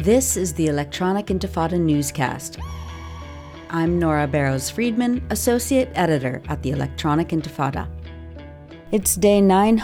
This is the Electronic Intifada newscast. I'm Nora Barrows-Friedman, Associate Editor at the Electronic Intifada. It's day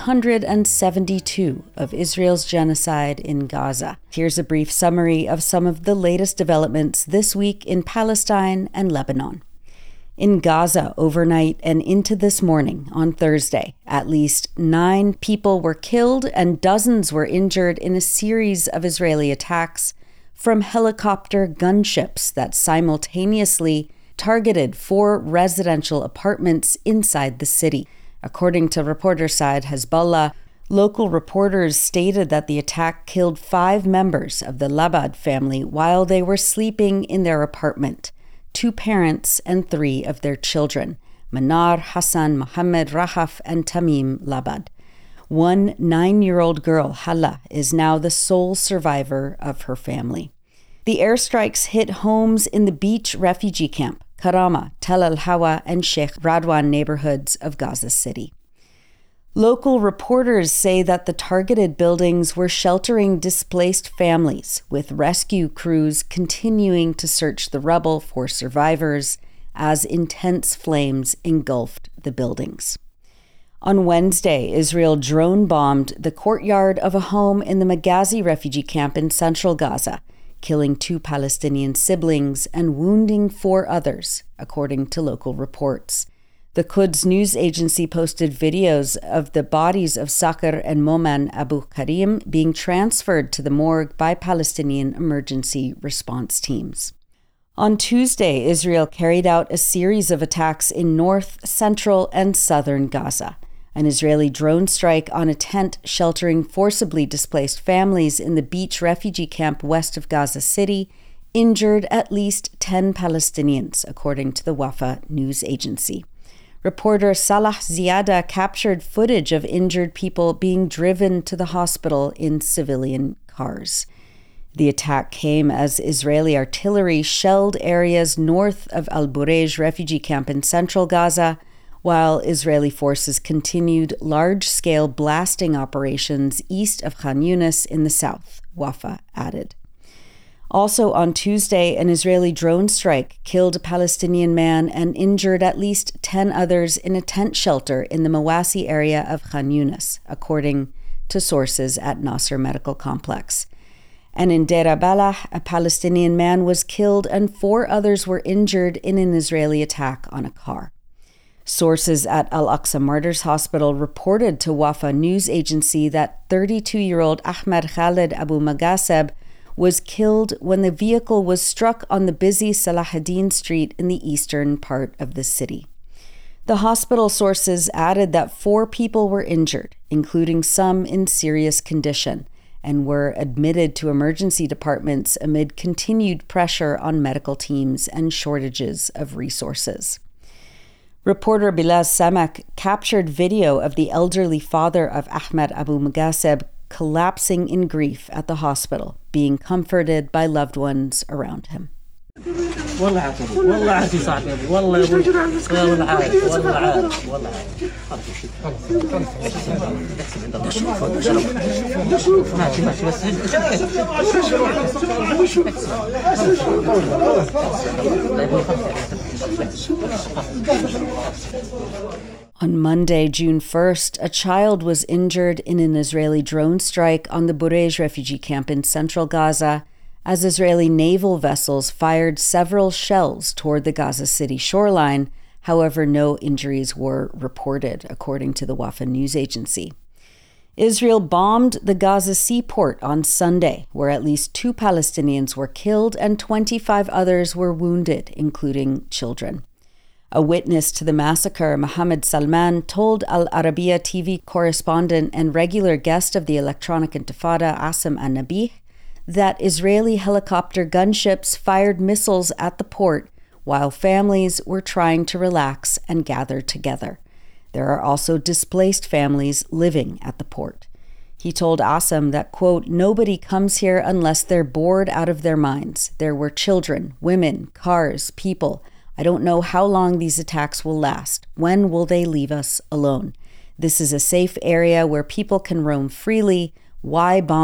972 of Israel's genocide in Gaza. Here's a brief summary of some of the latest developments this week in Palestine and Lebanon. In Gaza, overnight and into this morning, on Thursday, at least 9 people were killed and dozens were injured in a series of Israeli attacks from helicopter gunships that simultaneously targeted 4 residential apartments inside the city. According to reporter Saad Hezbollah, local reporters stated that the attack killed 5 members of the Labad family while they were sleeping in their apartment, 2 parents and 3 of their children, Manar, Hassan, Mohammed, Rahaf, and Tamim Labad. One 9-year-old girl, Hala, is now the sole survivor of her family. The airstrikes hit homes in the beach refugee camp, Karama, Tel Al-Hawa, and Sheikh Radwan neighborhoods of Gaza City. Local reporters say that the targeted buildings were sheltering displaced families, with rescue crews continuing to search the rubble for survivors as intense flames engulfed the buildings. On Wednesday, Israel drone-bombed the courtyard of a home in the Maghazi refugee camp in central Gaza, killing 2 Palestinian siblings and wounding 4 others, according to local reports. The Quds news agency posted videos of the bodies of Sakr and Moman Abu Karim being transferred to the morgue by Palestinian emergency response teams. On Tuesday, Israel carried out a series of attacks in north, central, and southern Gaza. An Israeli drone strike on a tent sheltering forcibly displaced families in the beach refugee camp west of Gaza City injured at least 10 Palestinians, according to the Wafa news agency. Reporter Salah Ziada captured footage of injured people being driven to the hospital in civilian cars. The attack came as Israeli artillery shelled areas north of Al-Burej refugee camp in central Gaza, while Israeli forces continued large-scale blasting operations east of Khan Yunis in the south, Wafa added. Also on Tuesday, an Israeli drone strike killed a Palestinian man and injured at least 10 others in a tent shelter in the Mawasi area of Khan Yunis, according to sources at Nasser Medical Complex. And in Deir Balah, a Palestinian man was killed and 4 others were injured in an Israeli attack on a car. Sources at Al-Aqsa Martyrs Hospital reported to Wafa news agency that 32-year-old Ahmed Khaled Abu Magaseb was killed when the vehicle was struck on the busy Salahuddin Street in the eastern part of the city. The hospital sources added that 4 people were injured, including some in serious condition, and were admitted to emergency departments amid continued pressure on medical teams and shortages of resources. Reporter Bilal Samak captured video of the elderly father of Ahmed Abu Magaseb collapsing in grief at the hospital, being comforted by loved ones around him. والله عارف والله عارف صاحبي والله والله عارف والله عارف والله On Monday, June 1st, a child was injured in an Israeli drone strike on the Burej refugee camp in central Gaza as Israeli naval vessels fired several shells toward the Gaza City shoreline. However, no injuries were reported, according to the Wafa news agency. Israel bombed the Gaza seaport on Sunday, where at least 2 Palestinians were killed and 25 others were wounded, including children. A witness to the massacre, Mohammed Salman, told Al Arabiya TV correspondent and regular guest of the Electronic Intifada, Asim An-Nabih, that Israeli helicopter gunships fired missiles at the port while families were trying to relax and gather together. There are also displaced families living at the port. He told Asim that, quote, "Nobody comes here unless they're bored out of their minds. There were children, women, cars, people. I don't know how long these attacks will last. When will they leave us alone? This is a safe area where people can roam freely. Why bomb it?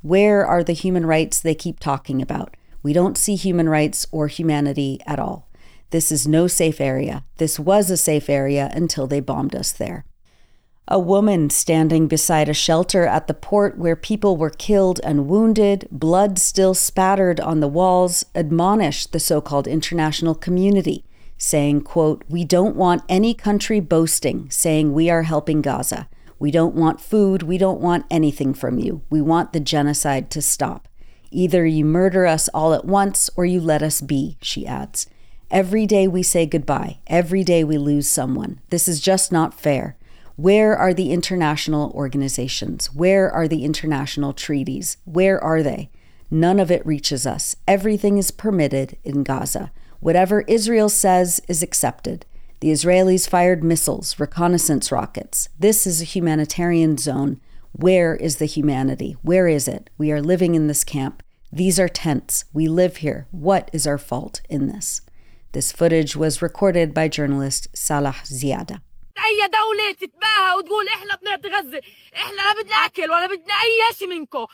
Where are the human rights they keep talking about? We don't see human rights or humanity at all. This is no safe area. This was a safe area until they bombed us there. A woman standing beside a shelter at the port where people were killed and wounded, blood still spattered on the walls, admonished the so-called international community, saying, quote, "We don't want any country boasting, saying we are helping Gaza. We don't want food. We don't want anything from you. We want the genocide to stop. Either you murder us all at once or you let us be," she adds. "Every day we say goodbye. Every day we lose someone. This is just not fair. Where are the international organizations? Where are the international treaties? Where are they? None of it reaches us. Everything is permitted in Gaza. Whatever Israel says is accepted. The Israelis fired missiles, reconnaissance rockets. This is a humanitarian zone. Where is the humanity? Where is it? We are living in this camp. These are tents. We live here. What is our fault in this?" This footage was recorded by journalist Salah Ziada. اي دولة تتباهى وتقول احنا بنعطي غزة، احنا لا بدنا اكل ولا بدنا اي شيء منكم،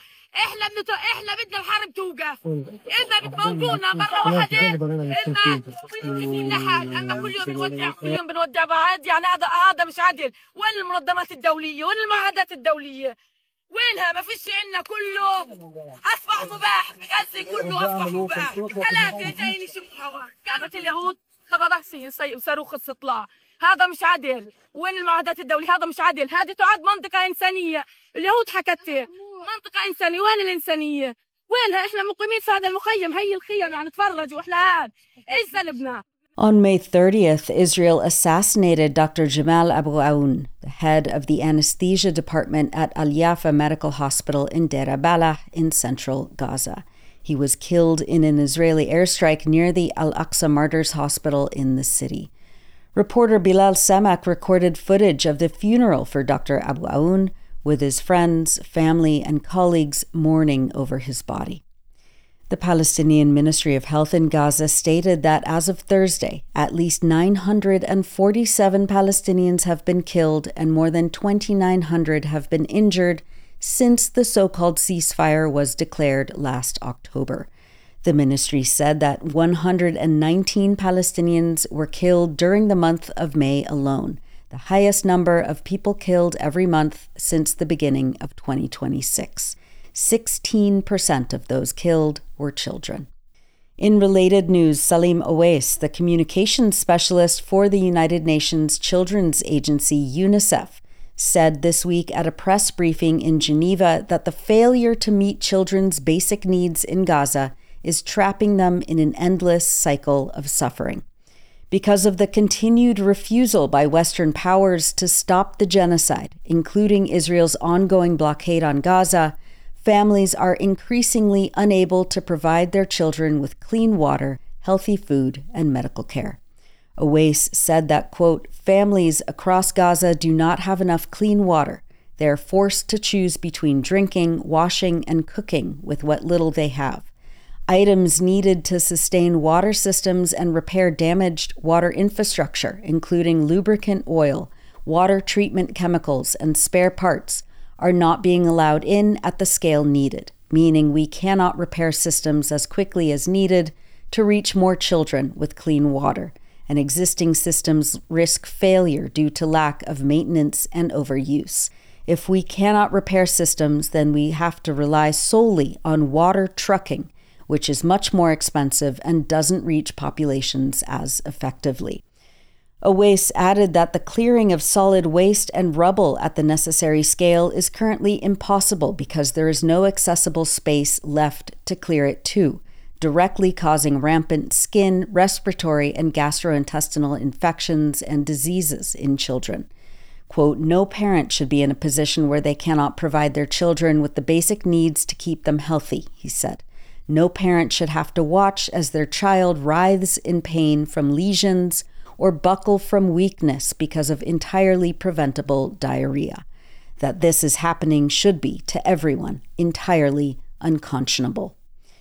احنا بدنا الحرب توقف، اذا بتموتونا مرة واحدة اذا في لحال، اما كل يوم بنودع بعض، يعني هذا مش عدل. وين المنظمات الدولية؟ وين المعاهدات الدولية؟ وينها؟ ما فيش عنا، كله اصبح مباح، غزة كله اصبح مباح. 3 جايين يشبحوا كانت اليهود راسي وصاروخ استطلاع. هذا مش عدل. وين المعاهدات الدولية؟ هذا مش عدل. هذه تعد منطقة إنسانية. اليهود حكت منطقة إنسانية. وين الإنسانية؟ وينها؟ إحنا مقيمين في هذا المخيم، هي الخيم، يعني نتفرج وإحنا هاد إيش ذنبنا؟ On May 30th, Israel assassinated Dr. Jamal Abu Aoun, the head of the anesthesia department at Al-Yafa Medical Hospital in Deir Balah in central Gaza. He was killed in an Israeli airstrike near the Al-Aqsa Martyrs Hospital in the city. Reporter Bilal Samak recorded footage of the funeral for Dr. Abu Aoun, with his friends, family, and colleagues mourning over his body. The Palestinian Ministry of Health in Gaza stated that as of Thursday, at least 947 Palestinians have been killed and more than 2,900 have been injured since the so-called ceasefire was declared last October. The ministry said that 119 Palestinians were killed during the month of May alone, the highest number of people killed every month since the beginning of 2026. 16% of those killed were children. In related news, Salim Owais, the communications specialist for the United Nations Children's Agency, UNICEF, said this week at a press briefing in Geneva that the failure to meet children's basic needs in Gaza is trapping them in an endless cycle of suffering. Because of the continued refusal by Western powers to stop the genocide, including Israel's ongoing blockade on Gaza, families are increasingly unable to provide their children with clean water, healthy food, and medical care. Owais said that, quote, "Families across Gaza do not have enough clean water. They are forced to choose between drinking, washing, and cooking with what little they have. Items needed to sustain water systems and repair damaged water infrastructure, including lubricant oil, water treatment chemicals, and spare parts, are not being allowed in at the scale needed, meaning we cannot repair systems as quickly as needed to reach more children with clean water, and existing systems risk failure due to lack of maintenance and overuse. If we cannot repair systems, then we have to rely solely on water trucking, which is much more expensive and doesn't reach populations as effectively." Owais added that the clearing of solid waste and rubble at the necessary scale is currently impossible because there is no accessible space left to clear it to, directly causing rampant skin, respiratory, and gastrointestinal infections and diseases in children. Quote, "No parent should be in a position where they cannot provide their children with the basic needs to keep them healthy," he said. "No parent should have to watch as their child writhes in pain from lesions or buckle from weakness because of entirely preventable diarrhea. That this is happening should be, to everyone, entirely unconscionable."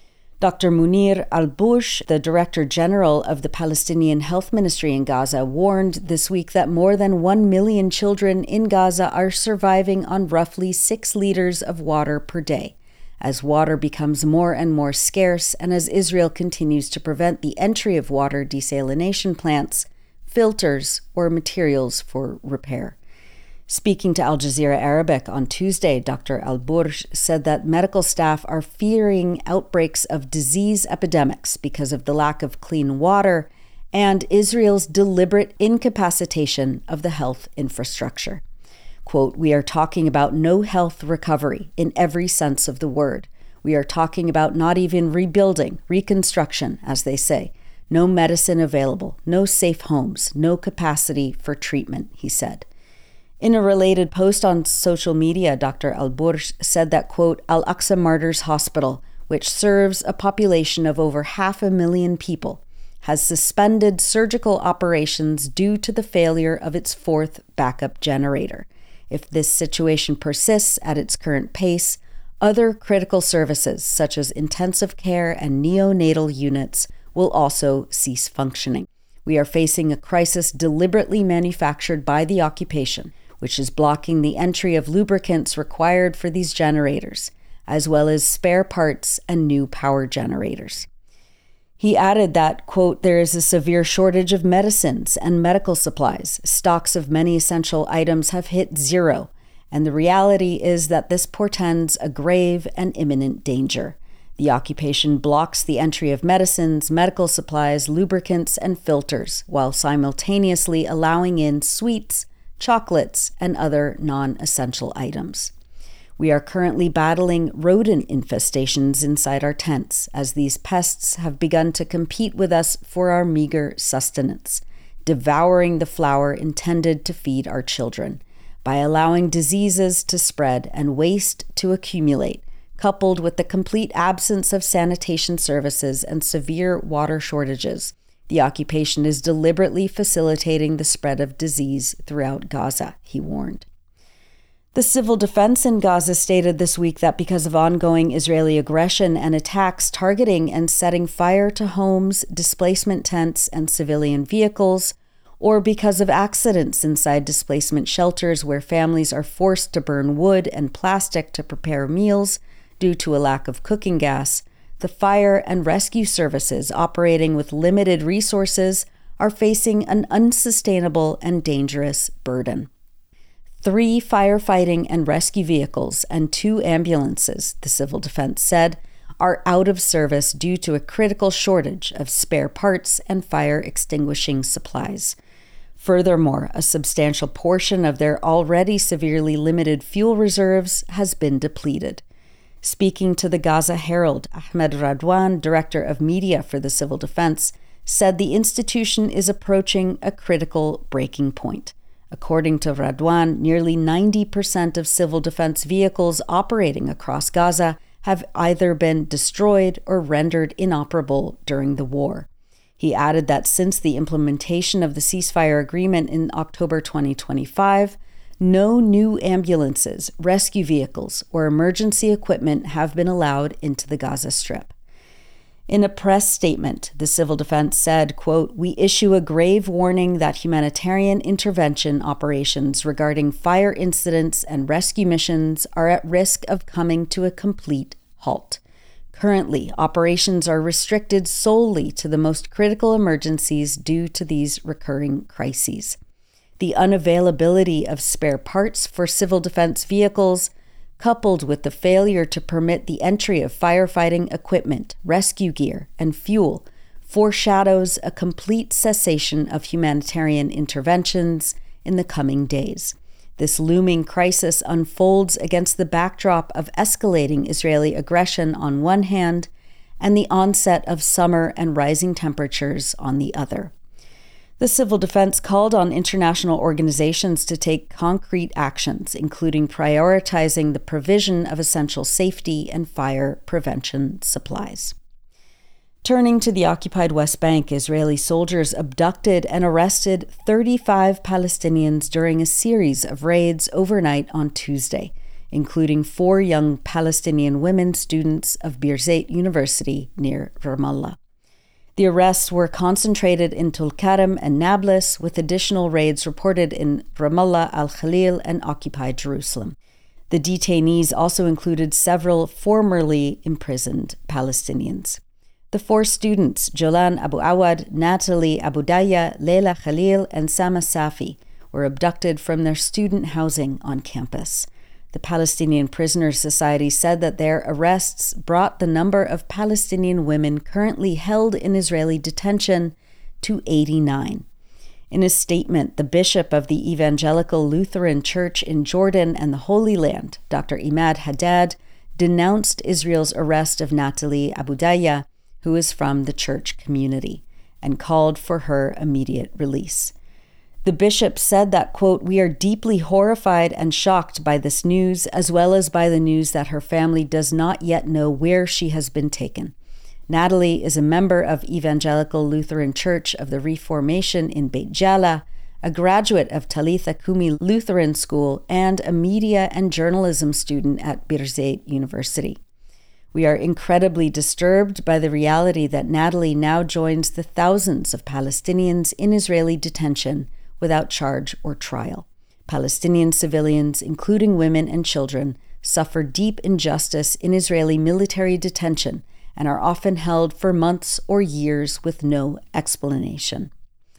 Dr. Munir Al-Bush, the Director General of the Palestinian Health Ministry in Gaza, warned this week that more than 1 million children in Gaza are surviving on roughly 6 liters of water per day, as water becomes more and more scarce and as Israel continues to prevent the entry of water desalination plants, filters, or materials for repair. Speaking to Al Jazeera Arabic on Tuesday, Dr. Al-Burj said that medical staff are fearing outbreaks of disease epidemics because of the lack of clean water and Israel's deliberate incapacitation of the health infrastructure. Quote, "We are talking about no health recovery in every sense of the word. We are talking about not even rebuilding, reconstruction, as they say. No medicine available, no safe homes, no capacity for treatment," he said. In a related post on social media, Dr. Al-Burj said that, quote, "Al-Aqsa Martyrs Hospital, which serves a population of over 500,000 people, has suspended surgical operations due to the failure of its fourth backup generator. If this situation persists at its current pace, other critical services, such as intensive care and neonatal units, will also cease functioning. We are facing a crisis deliberately manufactured by the occupation, which is blocking the entry of lubricants required for these generators, as well as spare parts and new power generators." He added that, quote, "There is a severe shortage of medicines and medical supplies. Stocks of many essential items have hit zero, and the reality is that this portends a grave and imminent danger. The occupation blocks the entry of medicines, medical supplies, lubricants, and filters, while simultaneously allowing in sweets, chocolates, and other non-essential items. We are currently battling rodent infestations inside our tents, as these pests have begun to compete with us for our meager sustenance, devouring the flour intended to feed our children, by allowing diseases to spread and waste to accumulate, coupled with the complete absence of sanitation services and severe water shortages. The occupation is deliberately facilitating the spread of disease throughout Gaza," he warned. The civil defense in Gaza stated this week that because of ongoing Israeli aggression and attacks targeting and setting fire to homes, displacement tents, and civilian vehicles, or because of accidents inside displacement shelters where families are forced to burn wood and plastic to prepare meals due to a lack of cooking gas, the fire and rescue services operating with limited resources are facing an unsustainable and dangerous burden. 3 firefighting and rescue vehicles and 2 ambulances, the civil defense said, are out of service due to a critical shortage of spare parts and fire extinguishing supplies. Furthermore, a substantial portion of their already severely limited fuel reserves has been depleted. Speaking to the Gaza Herald, Ahmed Radwan, director of media for the civil defense, said the institution is approaching a critical breaking point. According to Radwan, nearly 90% of civil defense vehicles operating across Gaza have either been destroyed or rendered inoperable during the war. He added that since the implementation of the ceasefire agreement in October 2025, no new ambulances, rescue vehicles, or emergency equipment have been allowed into the Gaza Strip. In a press statement, the civil defense said, quote, "We issue a grave warning that humanitarian intervention operations regarding fire incidents and rescue missions are at risk of coming to a complete halt. Currently, operations are restricted solely to the most critical emergencies due to these recurring crises. The unavailability of spare parts for civil defense vehicles, coupled with the failure to permit the entry of firefighting equipment, rescue gear, and fuel, foreshadows a complete cessation of humanitarian interventions in the coming days. This looming crisis unfolds against the backdrop of escalating Israeli aggression on one hand and the onset of summer and rising temperatures on the other. The civil defense called on international organizations to take concrete actions, including prioritizing the provision of essential safety and fire prevention supplies. Turning to the occupied West Bank, Israeli soldiers abducted and arrested 35 Palestinians during a series of raids overnight on Tuesday, including 4 young Palestinian women students of Birzeit University near Ramallah. The arrests were concentrated in Tulkarem and Nablus, with additional raids reported in Ramallah, Al-Khalil, and occupied Jerusalem. The detainees also included several formerly imprisoned Palestinians. The 4 students, Jolan Abu Awad, Natalie Abudaya, Leila Khalil, and Sama Safi, were abducted from their student housing on campus. The Palestinian Prisoners Society said that their arrests brought the number of Palestinian women currently held in Israeli detention to 89. In a statement, the bishop of the Evangelical Lutheran Church in Jordan and the Holy Land, Dr. Imad Haddad, denounced Israel's arrest of Natalie Abudaya, who is from the church community, and called for her immediate release. The bishop said that, quote, "We are deeply horrified and shocked by this news, as well as by the news that her family does not yet know where she has been taken. Natalie is a member of Evangelical Lutheran Church of the Reformation in Beit Jala, a graduate of Talitha Kumi Lutheran School, and a media and journalism student at Birzeit University. We are incredibly disturbed by the reality that Natalie now joins the thousands of Palestinians in Israeli detention without charge or trial. Palestinian civilians, including women and children, suffer deep injustice in Israeli military detention and are often held for months or years with no explanation."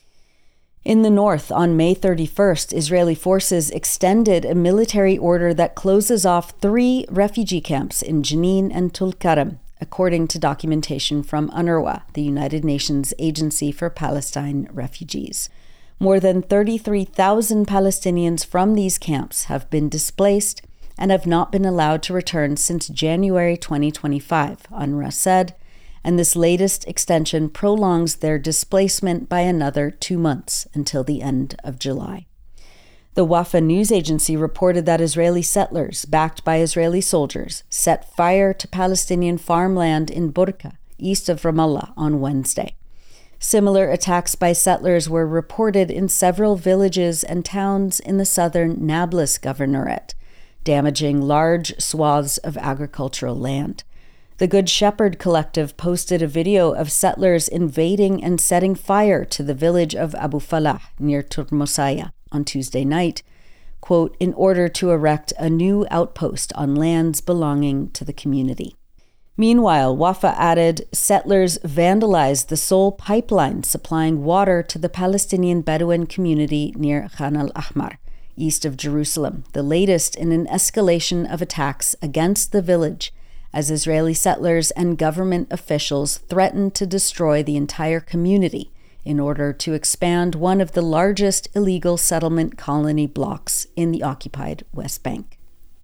In the north, on May 31st, Israeli forces extended a military order that closes off 3 refugee camps in Jenin and Tulkarem, according to documentation from UNRWA, the United Nations Agency for Palestine Refugees. More than 33,000 Palestinians from these camps have been displaced and have not been allowed to return since January 2025, UNRWA said, and this latest extension prolongs their displacement by another 2 months until the end of July. The Wafa news agency reported that Israeli settlers, backed by Israeli soldiers, set fire to Palestinian farmland in Burqa, east of Ramallah, on Wednesday. Similar attacks by settlers were reported in several villages and towns in the southern Nablus governorate, damaging large swaths of agricultural land. The Good Shepherd Collective posted a video of settlers invading and setting fire to the village of Abu Falah near Turmosaya on Tuesday night, quote, "in order to erect a new outpost on lands belonging to the community." Meanwhile, Wafa added, settlers vandalized the sole pipeline supplying water to the Palestinian Bedouin community near Khan al-Ahmar, east of Jerusalem, the latest in an escalation of attacks against the village, as Israeli settlers and government officials threatened to destroy the entire community in order to expand one of the largest illegal settlement colony blocks in the occupied West Bank.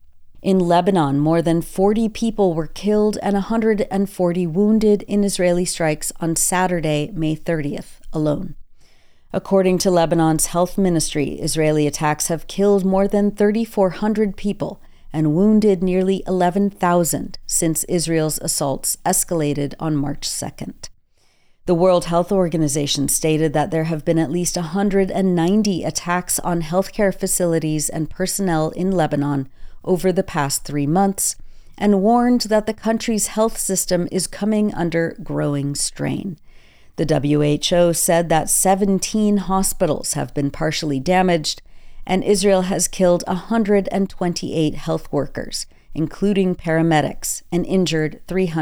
In Lebanon, more than 40 people were killed and 140 wounded in Israeli strikes on Saturday, May 30th, alone. According to Lebanon's health ministry, Israeli attacks have killed more than 3,400 people and wounded nearly 11,000 since Israel's assaults escalated on March 2nd. The World Health Organization stated that there have been at least 190 attacks on healthcare facilities and personnel in Lebanon over the past 3 months, and warned that the country's health system is coming under growing strain. The WHO said that 17 hospitals have been partially damaged, and Israel has killed 128 health workers, including paramedics, and injured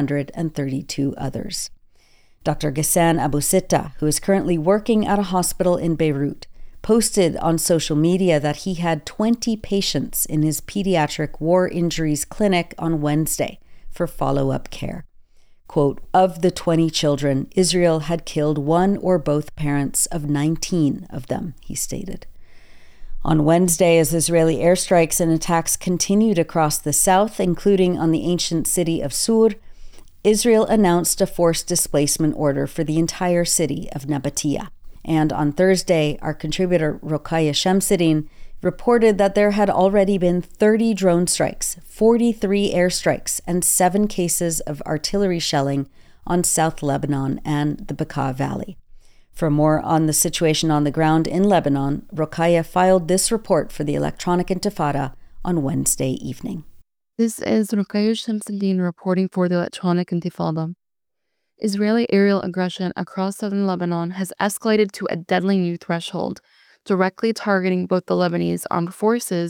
332 others. Dr. Ghassan Abu Sitta, who is currently working at a hospital in Beirut, posted on social media that he had 20 patients in his pediatric war injuries clinic on Wednesday for follow-up care. Quote, "Of the 20 children, Israel had killed one or both parents of 19 of them," he stated. On Wednesday, as Israeli airstrikes and attacks continued across the south, including on the ancient city of Sur, Israel announced a forced displacement order for the entire city of Nabatea. And on Thursday, our contributor Rokaya Shamsuddin reported that there had already been 30 drone strikes, 43 airstrikes, and 7 cases of artillery shelling on South Lebanon and the Bekaa Valley. For more on the situation on the ground in Lebanon, Rokaya filed this report for the Electronic Intifada on Wednesday evening. This is Rokaya Shamsuddin reporting for the Electronic Intifada. Israeli aerial aggression across southern Lebanon has escalated to a deadly new threshold, directly targeting both the Lebanese armed forces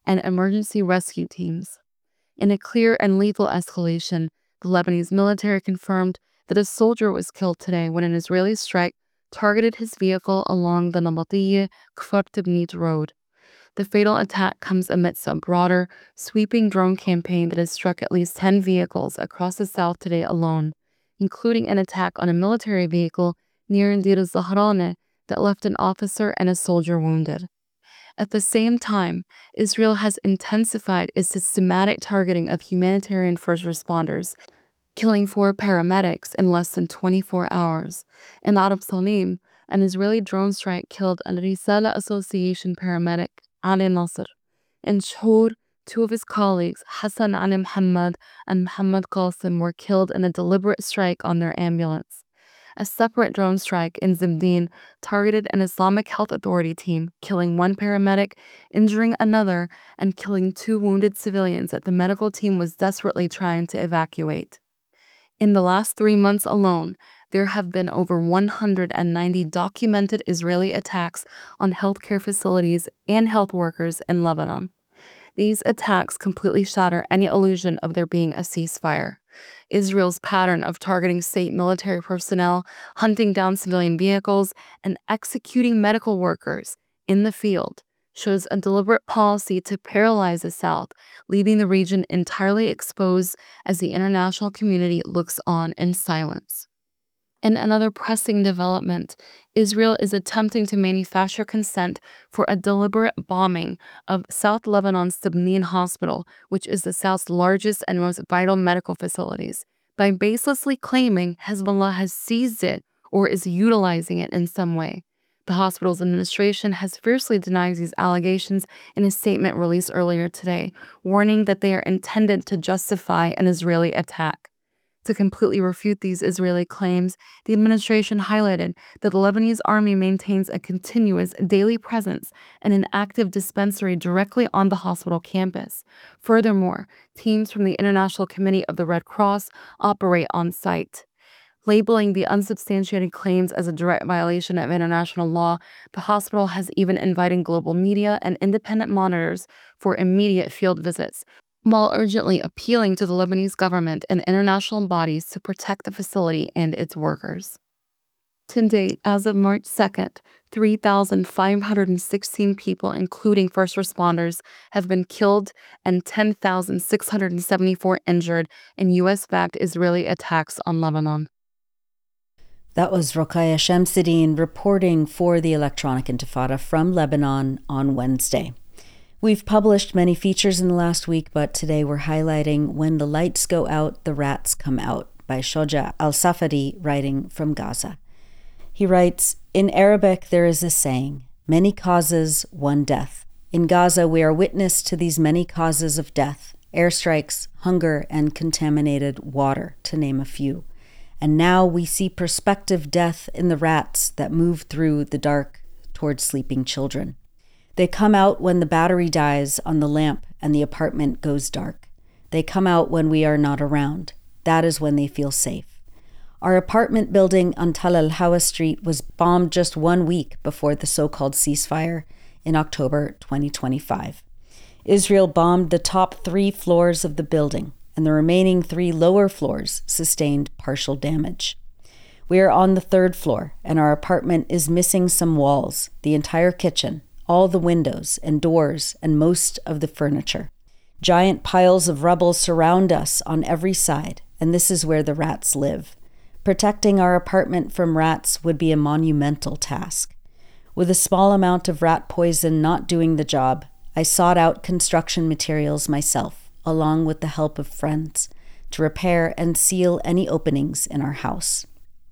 and emergency rescue teams. In a clear and lethal escalation, the Lebanese military confirmed that a soldier was killed today when an Israeli strike targeted his vehicle along the Nabatiyeh Kfar Tibnit road. The fatal attack comes amidst a broader, sweeping drone campaign that has struck at least 10 vehicles across the south today alone, including an attack on a military vehicle near Deir al-Zahrani that left an officer and a soldier wounded. At the same time, Israel has intensified its systematic targeting of humanitarian first responders, killing 4 paramedics in less than 24 hours. In Arab Salim, an Israeli drone strike killed a Risala Association paramedic, Ali Nasser. In Shur, 2 of his colleagues, Hassan Ali Muhammad and Muhammad Qasim, were killed in a deliberate strike on their ambulance. A separate drone strike in Zibdin targeted an Islamic Health Authority team, killing 1 paramedic, injuring another, and killing 2 wounded civilians that the medical team was desperately trying to evacuate. In the last 3 months alone, there have been over 190 documented Israeli attacks on healthcare facilities and health workers in Lebanon. These attacks completely shatter any illusion of there being a ceasefire. Israel's pattern of targeting state military personnel, hunting down civilian vehicles, and executing medical workers in the field shows a deliberate policy to paralyze the South, leaving the region entirely exposed as the international community looks on in silence. In another pressing development, Israel is attempting to manufacture consent for a deliberate bombing of South Lebanon's Sibnin Hospital, which is the South's largest and most vital medical facilities, by baselessly claiming Hezbollah has seized it or is utilizing it in some way. The hospital's administration has fiercely denied these allegations in a statement released earlier today, warning that they are intended to justify an Israeli attack. To completely refute these Israeli claims, the administration highlighted that the Lebanese army maintains a continuous daily presence and an active dispensary directly on the hospital campus. Furthermore, teams from the International Committee of the Red Cross operate on site. Labeling the unsubstantiated claims as a direct violation of international law, the hospital has even invited global media and independent monitors for immediate field visits, while urgently appealing to the Lebanese government and international bodies to protect the facility and its workers. To date, as of March 2nd, 3,516 people, including first responders, have been killed and 10,674 injured in U.S.-backed Israeli attacks on Lebanon. That was Rokhaya Shamsuddin reporting for the Electronic Intifada from Lebanon on Wednesday. We've published many features in the last week, but today we're highlighting When the Lights Go Out, the Rats Come Out by Shoja al-Safadi, writing from Gaza. He writes, in Arabic there is a saying, many causes, one death. In Gaza we are witness to these many causes of death, airstrikes, hunger, and contaminated water, to name a few. And now we see prospective death in the rats that move through the dark towards sleeping children. They come out when the battery dies on the lamp and the apartment goes dark. They come out when we are not around. That is when they feel safe. Our apartment building on Tal al-Hawa Street was bombed just 1 week before the so-called ceasefire in October 2025. Israel bombed the top 3 floors of the building, and the remaining 3 lower floors sustained partial damage. We are on the 3rd floor, and our apartment is missing some walls, the entire kitchen, all the windows and doors, and most of the furniture. Giant piles of rubble surround us on every side, and this is where the rats live. Protecting our apartment from rats would be a monumental task. With a small amount of rat poison not doing the job, I sought out construction materials myself, along with the help of friends, to repair and seal any openings in our house.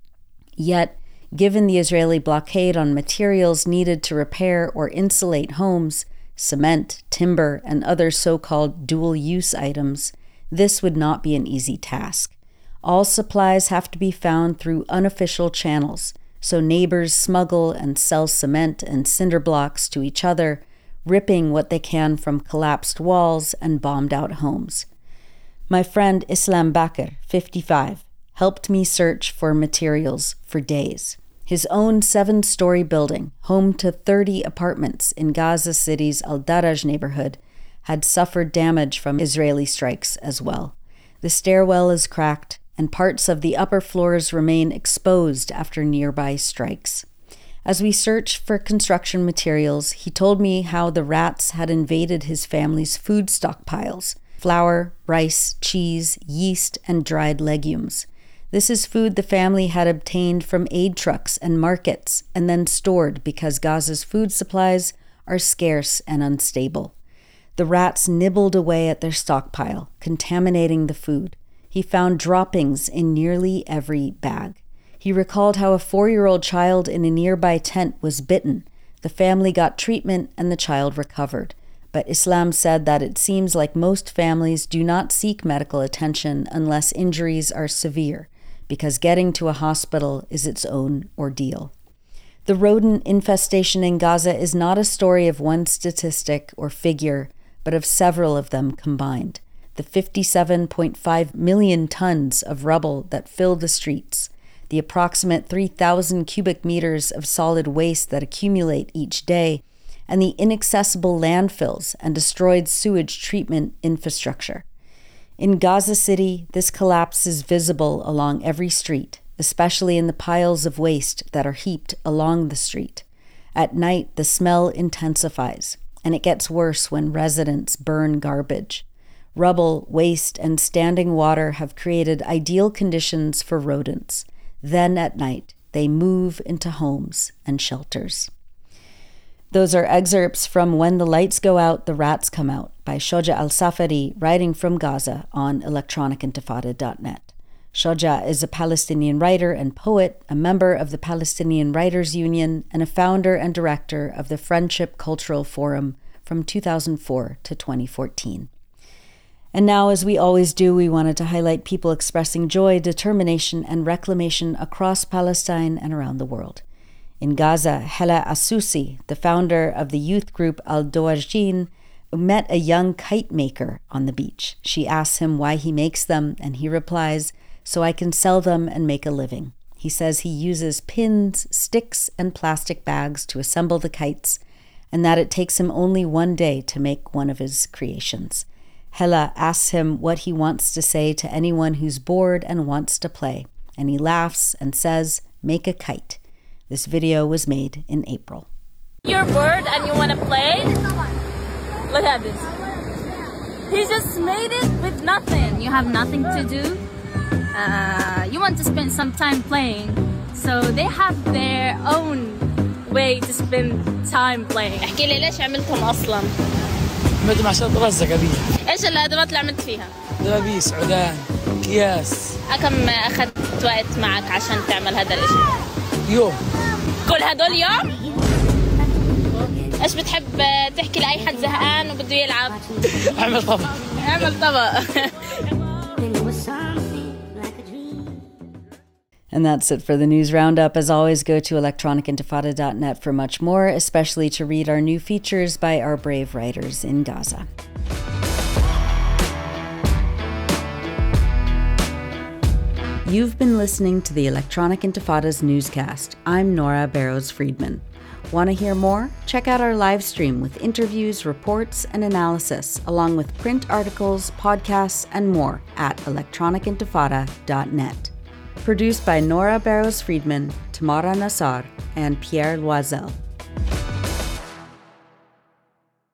Yet, given the Israeli blockade on materials needed to repair or insulate homes, cement, timber, and other so-called dual-use items, this would not be an easy task. All supplies have to be found through unofficial channels, so neighbors smuggle and sell cement and cinder blocks to each other, ripping what they can from collapsed walls and bombed-out homes. My friend Islam Bakr, 55, helped me search for materials for days. His own 7-story building, home to 30 apartments in Gaza City's Al-Daraj neighborhood, had suffered damage from Israeli strikes as well. The stairwell is cracked, and parts of the upper floors remain exposed after nearby strikes. As we searched for construction materials, he told me how the rats had invaded his family's food stockpiles: flour, rice, cheese, yeast, and dried legumes. This is food the family had obtained from aid trucks and markets and then stored because Gaza's food supplies are scarce and unstable. The rats nibbled away at their stockpile, contaminating the food. He found droppings in nearly every bag. He recalled how a 4-year-old child in a nearby tent was bitten. The family got treatment and the child recovered. But Islam said that it seems like most families do not seek medical attention unless injuries are severe, because getting to a hospital is its own ordeal. The rodent infestation in Gaza is not a story of one statistic or figure, but of several of them combined. The 57.5 million tons of rubble that fill the streets, the approximate 3,000 cubic meters of solid waste that accumulate each day, and the inaccessible landfills and destroyed sewage treatment infrastructure. In Gaza City, this collapse is visible along every street, especially in the piles of waste that are heaped along the street. At night, the smell intensifies, and it gets worse when residents burn garbage. Rubble, waste, and standing water have created ideal conditions for rodents. Then at night, they move into homes and shelters. Those are excerpts from When the Lights Go Out, the Rats Come Out by Shoja Al-Safari, writing from Gaza on electronicintifada.net. Shoja is a Palestinian writer and poet, a member of the Palestinian Writers Union, and a founder and director of the Friendship Cultural Forum from 2004 to 2014. And now, as we always do, we wanted to highlight people expressing joy, determination, and reclamation across Palestine and around the world. In Gaza, Hela Asusi, the founder of the youth group Al-Dawajin, met a young kite maker on the beach. She asks him why he makes them, and he replies, "So I can sell them and make a living." He says he uses pins, sticks, and plastic bags to assemble the kites, and that it takes him only one day to make one of his creations. Hela asks him what he wants to say to anyone who's bored and wants to play, and he laughs and says, "Make a kite." This video was made in April. You're bored and you want to play? Look at this. He just made it with nothing. You have nothing to do. You want to spend some time playing. So they have their own way to spend time playing. احكي لي ليش عملتهم أصلا؟ عملتهم عشان أترزق أبيها. إيش الأدوات اللي عملت فيها؟ دبابيس، عدان، أكياس. كم أخذت وقت معك عشان تعمل هذا الإشي؟ يوم. كل هدول يوم؟ ايش بتحب تحكي لأي حد زهقان وبده يلعب؟ اعمل طبق. اعمل طبق. And that's it for the news roundup. As always, go to electronicintifada.net for much more, especially to read our new features by our brave writers in Gaza. You've been listening to the Electronic Intifada's newscast. I'm Nora Barrows-Friedman. Want to hear more? Check out our live stream with interviews, reports, and analysis, along with print articles, podcasts, and more at electronicintifada.net. Produced by Nora Barrows-Friedman, Tamara Nassar, and Pierre Loisel.